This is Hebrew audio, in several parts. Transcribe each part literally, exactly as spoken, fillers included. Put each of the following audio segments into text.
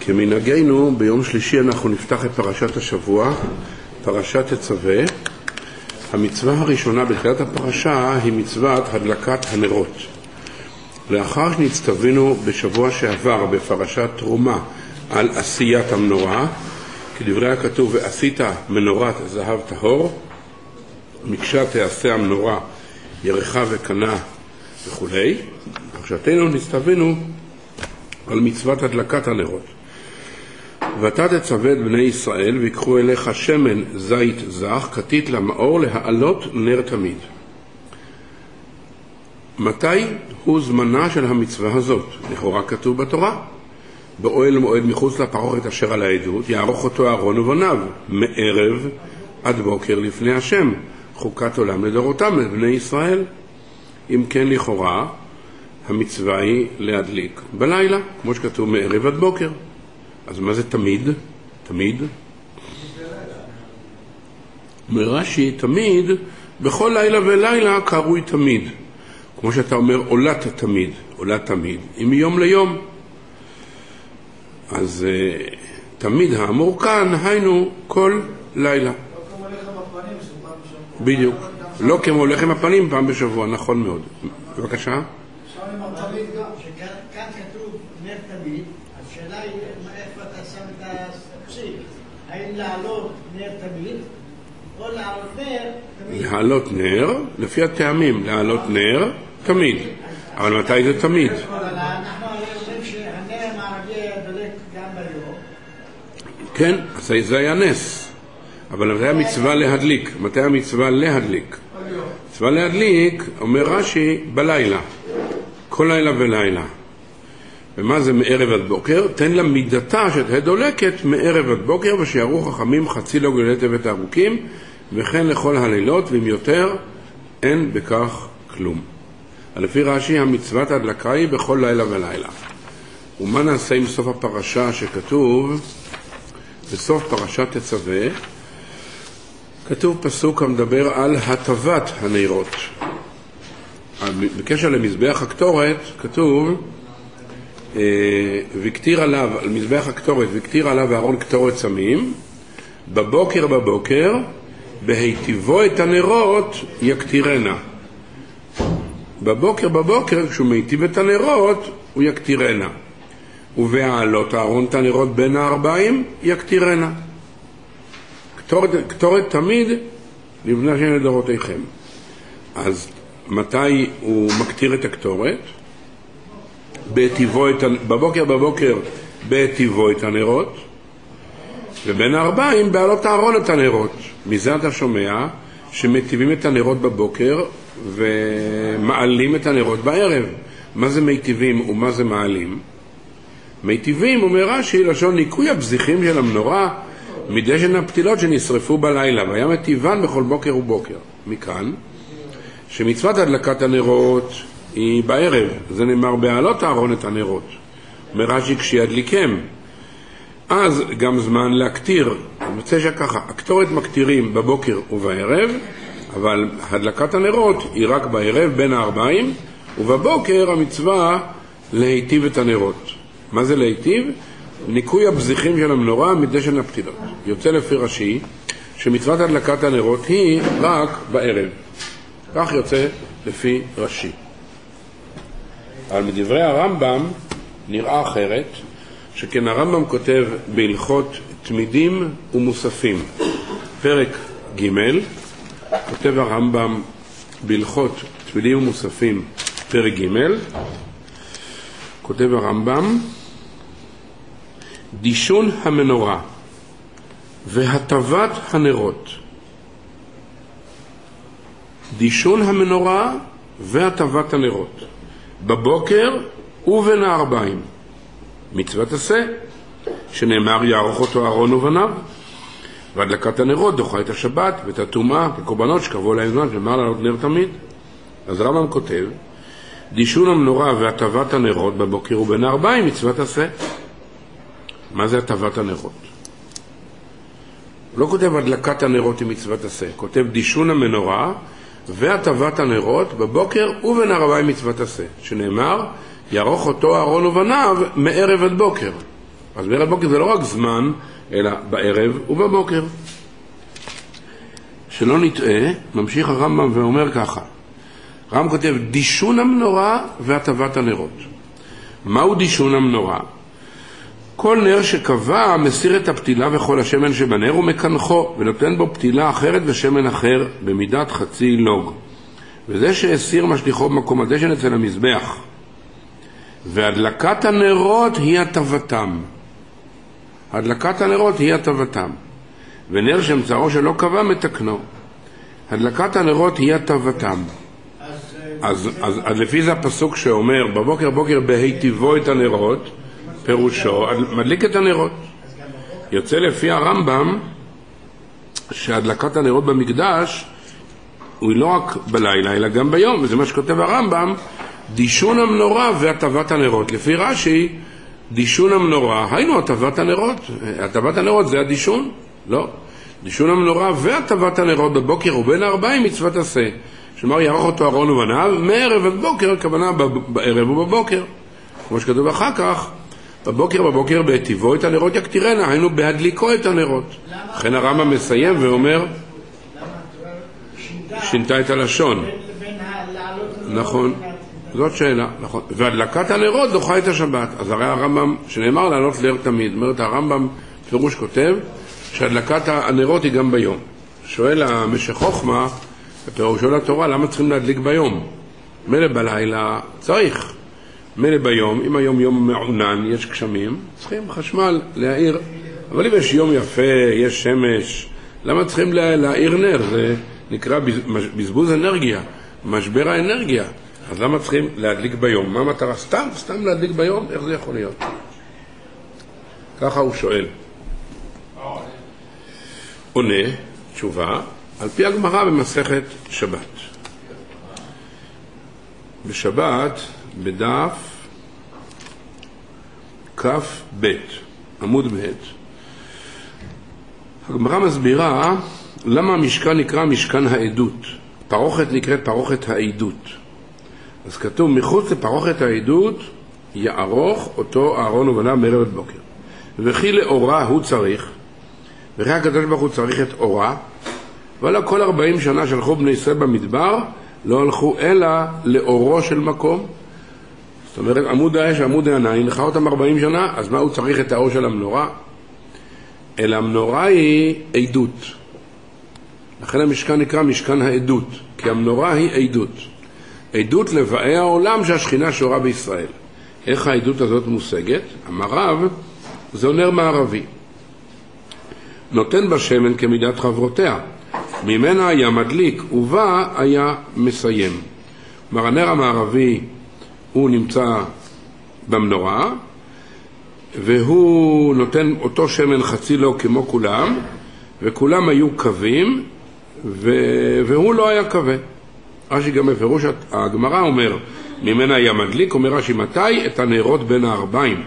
כמנהגנו, ביום שלישי אנחנו נפתח את פרשת השבוע, פרשת תצווה. המצווה הראשונה בתחילת הפרשה היא מצוות הדלקת הנרות. לאחר שנצטווינו בשבוע שעבר בפרשת תרומה על עשיית המנורה, כדברי הכתוב, ועשית מנורת זהב טהור, מקשה תעשה המנורה ירחה וקנה וכו'. פרשתנו נצטווינו על מצוות הדלקת הנרות. ואתה תצווה את בני ישראל ויקחו אליך שמן זית זך כתית למאור להעלות נר תמיד. מתי הוא זמנה של המצווה הזאת? לכאורה כתוב בתורה, באוהל מועד מחוץ לפרוכת אשר על העדות יערוך אותו אהרון ובניו מערב עד בוקר לפני השם, חוקת עולם לדורותם את בני ישראל. אם כן, לכאורה המצווה היא להדליק בלילה, כמו שכתוב מערב עד בוקר. אז מה זה תמיד? תמיד? מרש"י, תמיד, בכל לילה ולילה קרוי תמיד. כמו שאתה אומר, עולת תמיד, עולת תמיד, היא מיום ליום. אז uh, תמיד האמור כאן, היינו כל לילה. לא כמו לחם הפנים, שפעם בשבוע. בדיוק. לא כמו לחם הפנים, פעם בשבוע, נכון מאוד. בבקשה. עכשיו עם התמיד גם. שכאן כתוב נר תמיד, השאלה היא איפה אתה שם את התקשיב. האם לעלות נר תמיד, או לעלות נר תמיד? לעלות נר, לפי הטעמים, לעלות נר תמיד. אבל מתי זה תמיד? אנחנו הרי אומרים שהנר המערבי דולק גם ביום. כן, אז זה היה נס. אבל מתי המצווה להדליק? מתי המצווה להדליק? מצווה להדליק, אומר רש"י, בלילה. כל לילה ולילה. ומה זה מערב עד בוקר? תן לה מידתה שתהיה דולקת מערב עד בוקר, ושיערו חכמים חצי לא גולי טבת הארוכים, וכן לכל הלילות, ואם יותר, אין בכך כלום. לפי רש"י, המצוות ההדלקה היא בכל לילה ולילה. ומה נעשה עם סוף הפרשה שכתוב, בסוף פרשת תצווה, כתוב פסוק המדבר על הטבת הנרות. בקשר למזבח הקטורת כתוב, וכתיר עליו, על מזבח הקטורת, וכתיר עליו אהרון קטורת סמים, בבוקר בבוקר, בהיטיבו את הנרות יקטירנה. בבוקר בבוקר, כשהוא מיטיב את הנרות, הוא יקטירנה. ובהעלות אהרון את הנרות בין הארבעים, יקטירנה. קטורת, קטורת תמיד לבני השם לדורותיכם. אז מתי הוא מקטיר את הקטורת? בהיטיבו את, בבוקר בבוקר בהיטיבו את הנרות, ובין הארבעים בהעלות אהרון את הנרות. מזה אתה שומע שמטיבים את הנרות בבוקר ומעלים את הנרות בערב. מה זה מיטיבים ומה זה מעלים? מיטיבים, אומר רש"י, לשון ניקוי הבזיחים של המנורה מדשן הפתילות שנשרפו בלילה, והיה מטיבן בכל בוקר ובוקר. מכאן שמצוות הדלקת הנרות היא בערב, זה נאמר בהעלות אהרון את הנרות. אומר רש"י כשידליקם, אז גם זמן להקטיר. אני רוצה שככה, הקטורת מקטירים בבוקר ובערב, אבל הדלקת הנרות היא רק בערב בין הארבעים, ובבוקר המצווה להיטיב את הנרות. מה זה להיטיב? ניקוי הבזיחים של המנורה מדשן הפתילות. יוצא לפי רש"י שמצוות הדלקת הנרות היא רק בערב. כך יוצא לפי רש"י. אבל מדברי הרמב"ם נראה אחרת, שכן הרמב"ם כותב בהלכות תמידים ומוספים, פרק ג', כותב הרמב"ם בהלכות תמידים ומוספים, פרק ג', כותב הרמב"ם, דישון המנורה והטבת הנרות. דישון המנורה והטבת הנרות בבוקר ובין הארבעים. מצוות עשה, שנאמר יערוך אותו אהרון ובניו. והדלקת הנרות דוחה את השבת ואת הטומאה וקורבנות שקרבו להם זמן ומעל לעלות נר תמיד. אז הרמב"ם כותב, דישון המנורה והטבת הנרות בבוקר ובין הארבעים מצוות עשה. מה זה הטבת הנרות? הוא לא כותב הדלקת הנרות עם מצוות עשה, כותב דישון המנורה והטבת הנרות בבוקר ובין הארבעים מצוות עשה, שנאמר יערוך אותו אהרון ובניו מערב עד בוקר. אז בערב בוקר זה לא רק זמן, אלא בערב ובבוקר. שלא נטעה, ממשיך הרמב"ם ואומר ככה. הרמב"ם כותב, דישון המנורה והטבת הנרות. מהו דישון המנורה? כל נר שקבע מסיר את הפתילה וכל השמן שבנר ומקנחו, ונותן בו פתילה אחרת ושמן אחר במידת חצי לוג. וזה שהסיר משליחו במקום הדשן אצל המזבח. והדלקת הנרות היא הטבתם. הדלקת הנרות היא הטבתם. ונר שמצאו שלא קבע מתקנו. הדלקת הנרות היא הטבתם. אז, אז, אז לפי זה הפסוק שאומר, בבוקר בוקר בהיטיבו את הנרות, פירושו, מדליק את הנרות. יוצא לפי הרמב"ם שהדלקת הנרות במקדש הוא לא רק בלילה אלא גם ביום, וזה מה שכותב הרמב"ם, דישון המנורה והטבת הנרות. לפי רש"י, דישון המנורה, היינו הטבת הנרות. הטבת הנרות זה הדישון? לא. דישון המנורה והטבת הנרות בבוקר ובין הארבעים מצוות עשה. שמר יערוך אותו ארון ובניו, מערב עד בוקר, הכוונה בערב ובבוקר. כמו שכתוב אחר כך, בבוקר בבוקר בהיטיבו את הנרות יקטירנה, היינו בהדליקו את הנרות. לכן הרמב"ם מסיים ואומר, שינתה את הלשון. נכון, זאת שאלה, נכון. והדלקת הנרות דוחה את השבת. אז הרי הרמב"ם, שנאמר לעלות נר תמיד, אומרת הרמב"ם פירוש כותב, שהדלקת הנרות היא גם ביום. שואל המשך חוכמה, בפירושו לתורה, למה צריכים להדליק ביום? מילא בלילה צריך. מילא ביום, אם היום יום מעונן, יש גשמים, צריכים חשמל להאיר. אבל אם יש יום יפה, יש שמש, למה צריכים לה, להאיר נר? זה נקרא בזבוז אנרגיה, משבר האנרגיה. אז למה צריכים להדליק ביום? מה המטרה? סתם, סתם להדליק ביום? איך זה יכול להיות? ככה הוא שואל. עונה, תשובה, על פי הגמרא במסכת שבת. בשבת, בדף כף ב' עמוד ב', הגמרא מסבירה למה המשכן נקרא משכן העדות. פרוכת נקראת פרוכת העדות. אז כתוב, מחוץ לפרוכת העדות יערוך אותו אהרון ובניו מערב עד בוקר. וכי לאורה הוא צריך, וכי הקדוש ברוך הוא צריך את אורה, ולא כל ארבעים שנה שלחו בני ישראל במדבר, לא הלכו אלא לאורו של מקום. זאת אומרת, עמוד האש ועמוד העיניים, נלכה אותם ארבעים שנה, אז מה הוא צריך את האור של המנורה? אלא המנורה היא עדות. לכן המשכן נקרא משכן העדות, כי המנורה היא עדות. עדות לבאי העולם שהשכינה שורה בישראל. איך העדות הזאת מושגת? המערב זה נר מערבי. נותן בשמן כמידת חברותיה. ממנה היה מדליק, ובה היה מסיים. כלומר, הנר המערבי הוא נמצא במנורה, והוא נותן אותו שמן חצי לו כמו כולם, וכולם היו קווים, והוא לא היה קווה. רש"י גם בפירוש הגמרא אומר, ממנה היה מדליק, אומר רש"י, מתי? את הנרות בין הארבעים.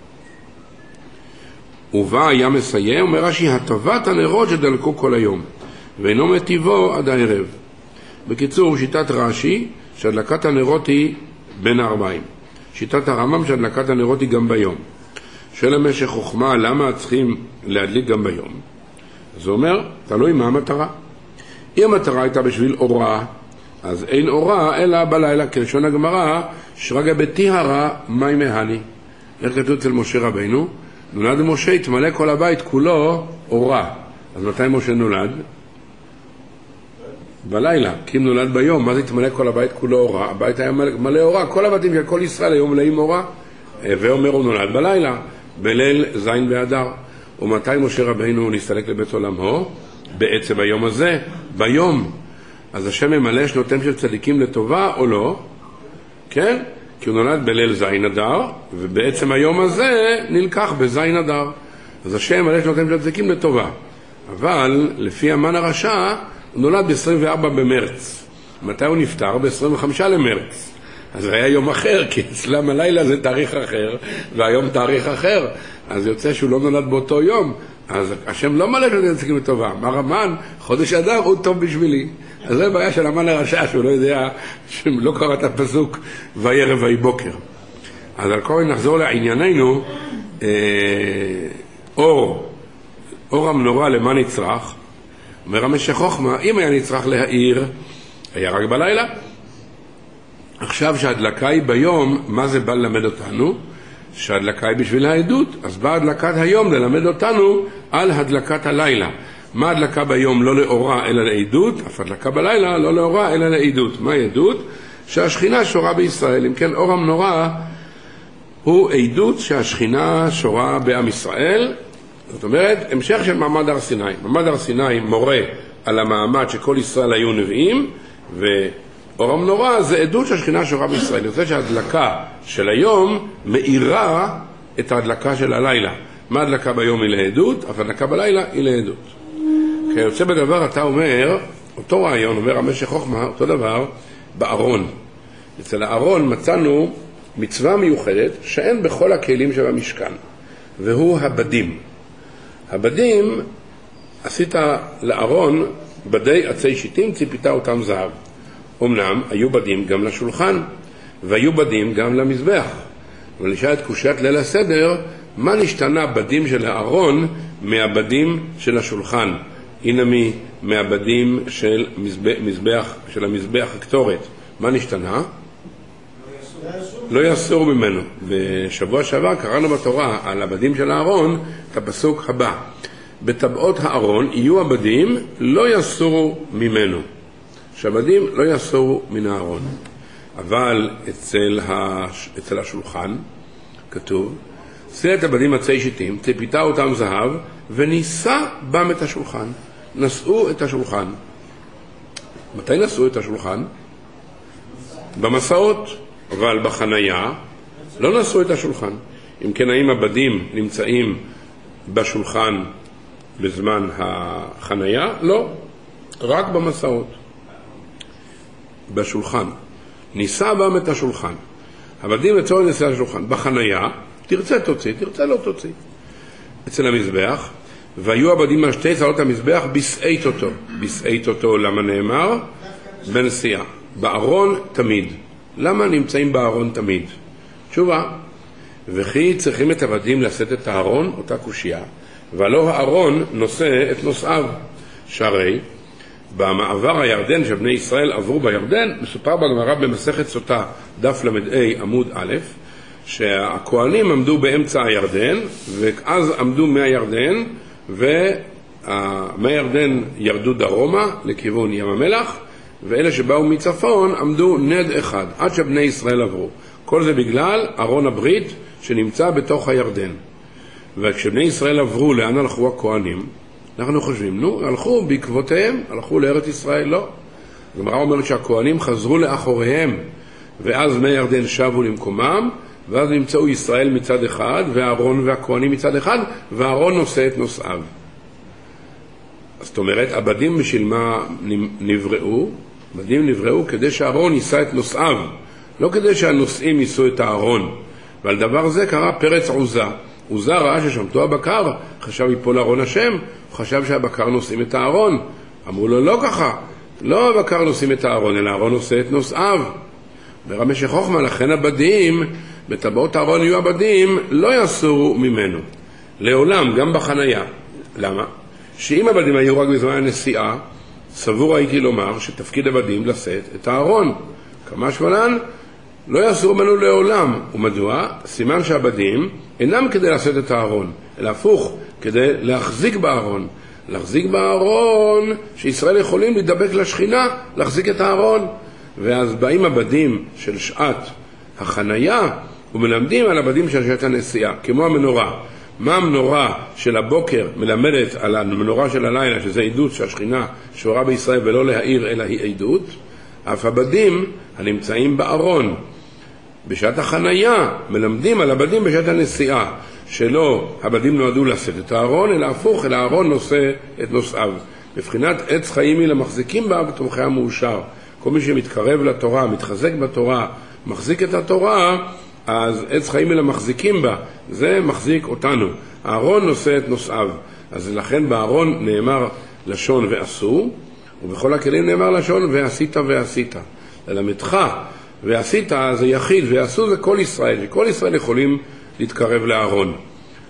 ובה היה מסיים, אומר רש"י, הטבת הנרות שדלקו כל היום, ואינו מטיבו עד הערב. בקיצור, שיטת רש"י, שהדלקת הנרות היא בין הארבעים. שיטת הרמב"ם, שהדלקת הנרות היא גם ביום. שואל המשך חוכמה, למה צריכים להדליק גם ביום? זה אומר, תלוי מה המטרה. אם המטרה הייתה בשביל אורה, אז אין אורה אלא בלילה, כלשון הגמרא, שרגע בטיהרה מי מהני. איך כתוב אצל משה רבינו? נולד משה, התמלא כל הבית כולו אורה. אז מתי משה נולד? בלילה, כי אם נולד ביום, מה זה התמלא כל הבית כולו אורה? הבית היה מלא אורה, כל הבתים של כל ישראל היו מלאים אורה. ואומר הוא נולד בלילה, בליל זין באדר. ומתי משה רבינו נסתלק לבית עולמו? בעצם היום הזה, ביום. אז השם ממלא שנותם של צדיקים לטובה או לא? כן? כי הוא נולד בליל זין אדר, ובעצם היום הזה נלקח בזין אדר. אז השם ממלא שנותם של צדיקים לטובה. אבל לפי המן הרשע, הוא נולד ב-עשרים וארבעה במרץ. מתי הוא נפטר? ב-עשרים וחמישה למרץ. אז היה יום אחר, כי אצלם הלילה זה תאריך אחר, והיום תאריך אחר. אז יוצא שהוא לא נולד באותו יום. אז השם לא מלא שנותם צדיקים לטובה. אמר המן, חודש אדר הוא טוב בשבילי. אז זה בעיה של המן הרשע, שהוא לא יודע, שלא קרא את הפסוק וירא ויהי בוקר. אז על כל נחזור לענייננו, אור, אור המנורה למה נצרך? אומר המשך חוכמה, אם היה נצרך להאיר, היה רק בלילה. עכשיו שההדלקה היא ביום, מה זה בא ללמד אותנו? שההדלקה היא בשביל העדות, אז באה הדלקת היום ללמד אותנו על הדלקת הלילה. מה הדלקה ביום? לא לאורה אלא לעדות, אף הדלקה בלילה לא לאורה אלא לעדות. מה העדות? שהשכינה שורה בישראל. אם כן, אור המנורה הוא עדות שהשכינה שורה בעם ישראל. זאת אומרת, המשך של מעמד הר סיני. מעמד הר סיני מורה על המעמד שכל ישראל היו נביאים, ואור המנורה זה עדות שהשכינה שורה בישראל. אני רוצה שההדלקה של היום מאירה את ההדלקה של הלילה. מה ההדלקה ביום היא לעדות, אף ההדלקה בלילה היא לעדות. כיוצא בדבר אתה אומר, אותו רעיון, אומר המשך חוכמה, אותו דבר בארון. אצל הארון מצאנו מצווה מיוחדת שאין בכל הכלים של המשכן, והוא הבדים. הבדים, עשית לארון בדי עצי שיטים, ציפית אותם זהב. אמנם היו בדים גם לשולחן, והיו בדים גם למזבח. אבל נשאל את קושיית ליל הסדר, מה נשתנה בדים של הארון מהבדים של השולחן? הנה מי מהבדים של מזבח, מזבח, של המזבח הקטורת. מה נשתנה? לא יסור ממנו. בשבוע שעבר קראנו בתורה על הבדים של הארון את הפסוק הבא. בטבעות הארון יהיו הבדים לא יסורו ממנו. שהבדים לא יסורו מן הארון. אבל אצל, הש... אצל השולחן כתוב, שא את הבדים עצי שיטים, ציפית אותם זהב, וניסה בם את השולחן. נשאו את השולחן. מתי נשאו את השולחן? במסעות. אבל בחנייה לא נשאו את השולחן. אם כן, האם הבדים נמצאים בשולחן בזמן החנייה? לא, רק במסעות. בשולחן. ניסה בם את השולחן. הבדים לצורך ניסה השולחן. בחנייה, תרצה תוציא, תרצה לא תוציא. אצל המזבח, והיו הבדים על שתי צלות המזבח בסעית אותו. בסעית אותו, למה נאמר? בנסיעה. בארון תמיד. למה נמצאים בארון תמיד? תשובה, וכי צריכים את הבדים לשאת את הארון, אותה קושייה, ולא הארון נושא את נושאיו. שהרי במעבר הירדן שבני ישראל עברו בירדן, מסופר בגמרא במסכת סוטה, דף למד-a עמוד א', שהכהנים עמדו באמצע הירדן, ואז עמדו מהירדן, ומהירדן ירדו דרומה לכיוון ים המלח, ואלה שבאו מצפון עמדו נד אחד, עד שבני ישראל עברו. כל זה בגלל ארון הברית שנמצא בתוך הירדן. וכשבני ישראל עברו, לאן הלכו הכהנים? אנחנו חושבים, נו, הלכו בעקבותיהם, הלכו לארץ ישראל, לא. הגמרא אומרת שהכהנים חזרו לאחוריהם, ואז בני ירדן שבו למקומם, ואז נמצאו ישראל מצד אחד, והארון והכהנים מצד אחד, והארון נושא את נושאיו. זאת אומרת, הבדים בשביל מה נבראו? בדים נבראו כדי שהארון יישא את נושאיו, לא כדי שהנושאים יישאו את הארון. ועל דבר זה קרה פרץ עוזה. עוזה ראה ששמתו הבקר, חשב יפול ארון השם, הוא חשב שהבקר נושאים את הארון. אמרו לו, לא ככה, לא הבקר נושאים את הארון, אלא הארון נושא את נושאיו. ברמשך חוכמה, לכן הבדים, בטבעות הארון יהיו הבדים, לא יסורו ממנו. לעולם, גם בחנייה. למה? שאם הבדים היו רק בזמן הנסיעה, סבור הייתי לומר שתפקיד הבדים לשאת את הארון. כמה שמלן? לא יסור ממנו לעולם. ומדוע? סימן שהבדים אינם כדי לשאת את הארון, אלא הפוך, כדי להחזיק בארון. להחזיק בארון, שישראל יכולים לדבק לשכינה, להחזיק את הארון. ואז באים הבדים של שעת החנייה, ומלמדים על הבדים של שעת הנסיעה, כמו המנורה. מה המנורה של הבוקר מלמדת על המנורה של הלילה, שזה עדות שהשכינה שורה בישראל ולא להעיר אלא היא עדות? אף הבדים הנמצאים בארון בשעת החנייה מלמדים על הבדים בשעת הנסיעה, שלא הבדים נועדו לשאת את הארון, אלא הפוך, אלא הארון נושא את נושאיו. בבחינת עץ חיים היא למחזיקים בה בתומכי המאושר. כל מי שמתקרב לתורה, מתחזק בתורה, מחזיק את התורה, אז עץ חיים היא למחזיקים בה. זה מחזיק אותנו. הארון נושא את נושאיו. אז לכן בארון נאמר לשון ועשו, ובכל הכלים נאמר לשון ועשית ועשית. ללמדך ועשית זה יחיד, ועשו זה כל ישראל, וכל ישראל יכולים להתקרב לארון.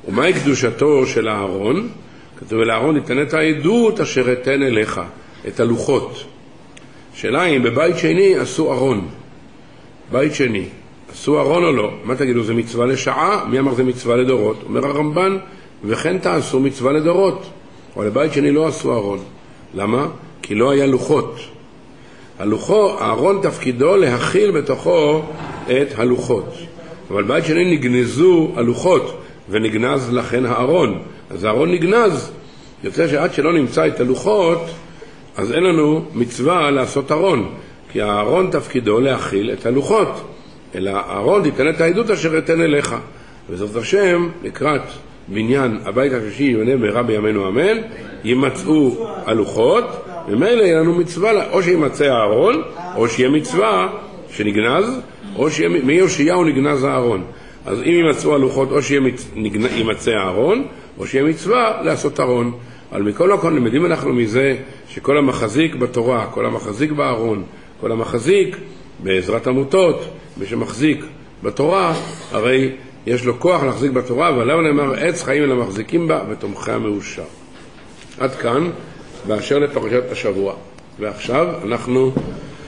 ומהי קדושתו של הארון? כתוב לארון ניתן את העדות אשר אתן אליך, את הלוחות. שאלה אם בבית שני עשו ארון, בית שני עשו ארון או לא? מה תגידו, זה מצווה לשעה? מי אמר זה מצווה לדורות? אומר הרמב"ן, וכן תעשו מצווה לדורות. אבל לבית שני לא עשו ארון. למה? כי לא היה לוחות. הלוחו, הארון תפקידו להכיל בתוכו את הלוחות. אבל בית שני נגנזו הלוחות, ונגנז לכן הארון. אז הארון נגנז. יוצא שעד שלא נמצא את הלוחות, אז אין לנו מצווה לעשות ארון. כי הארון תפקידו להכיל את הלוחות. אלא הארון תיתן את העדות אשר אתן אליך. וזאת השם, לקראת בניין הבית השלישי ייבנה במהרה בימינו אמן, יימצאו הלוחות, ומילא יהיה לנו מצווה, או שימצא הארון, או שיהיה מצווה שנגנז, או מיושיהו נגנז הארון. אז אם יימצאו הלוחות, או שימצא הארון, או שיהיה מצווה לעשות ארון. אבל מכל מקום למדים אנחנו מזה שכל המחזיק בתורה, כל המחזיק בארון, כל המחזיק בעזרת עמותות, מי שמחזיק בתורה, הרי יש לו כוח להחזיק בתורה, ועליו נאמר עץ חיים אלה מחזיקים בה ותומכיה מאושר. עד כאן באשר לפרשת השבוע. ועכשיו אנחנו